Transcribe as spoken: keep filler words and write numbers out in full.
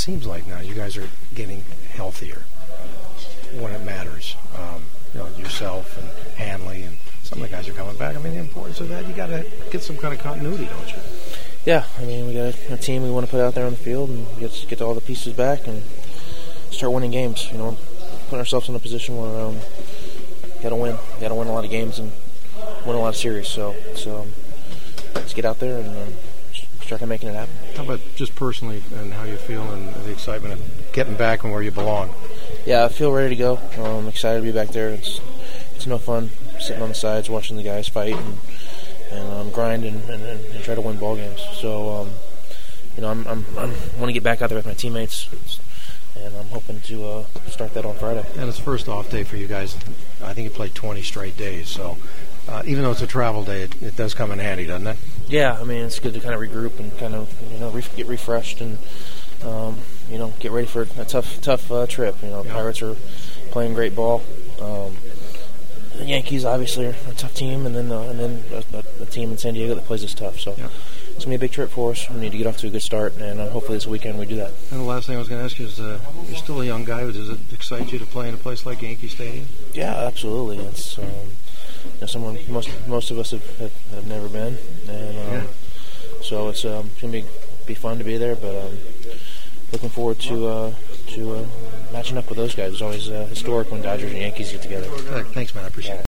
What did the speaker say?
seems like now you guys are getting healthier when it matters. Um, you know, yourself and Hanley and some of the guys are coming back. I mean, the importance of that, you got to get some kind of continuity, don't you? Yeah, I mean, we got a, a team we want to put out there on the field and get get all the pieces back and start winning games. You know, putting ourselves in a position where um, got to win, got to win a lot of games and win a lot of series. So, so let's get out there and uh, start making it happen. How about just personally and how you feel and the excitement of getting back and where you belong? Yeah, I feel ready to go. I'm excited to be back there. It's it's no fun sitting on the sides watching the guys fight and and um, grind and, and, and try to win ball games. So, um, you know, I'm I'm, I'm want to get back out there with my teammates, and I'm hoping to uh, start that on Friday. And it's the first off day for you guys. I think you played twenty straight days, so uh, even though it's a travel day, it, it does come in handy, doesn't it? Yeah, I mean, it's good to kind of regroup and kind of, you know, re- get refreshed and, um, you know, get ready for a tough, tough uh, trip. You know, yeah. Pirates are playing great ball. Um, the Yankees obviously are a tough team, and then uh, and then a, a, a team in San Diego that plays us tough. So yeah. It's gonna be a big trip for us. We need to get off to a good start, and uh, hopefully this weekend we do that. And the last thing I was going to ask you is, uh, you're still a young guy. Does it excite you to play in a place like Yankee Stadium? Yeah, absolutely. It's um, you know, somewhere most most of us have, have, have never been, and um, yeah. so it's um, gonna be be fun to be there. But um, looking forward to uh, to uh, matching up with those guys. It's always uh, historic when Dodgers and Yankees get together. Thanks, man. I appreciate it.